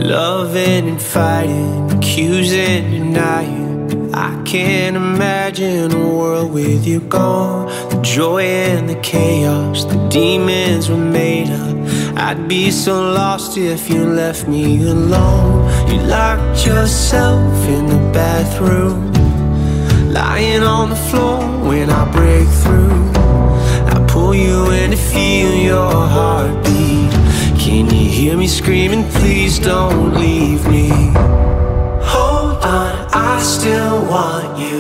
Loving and fighting, accusing, denying. I can't imagine a world with you gone. The joy and the chaos, the demons were made up. I'd be so lost if you left me alone. You locked yourself in the bathroom, lying on the floor when I break through. I pull you in to feel your heartbeat. Can you hear me screaming, please don't leave me? Hold on, I still want you.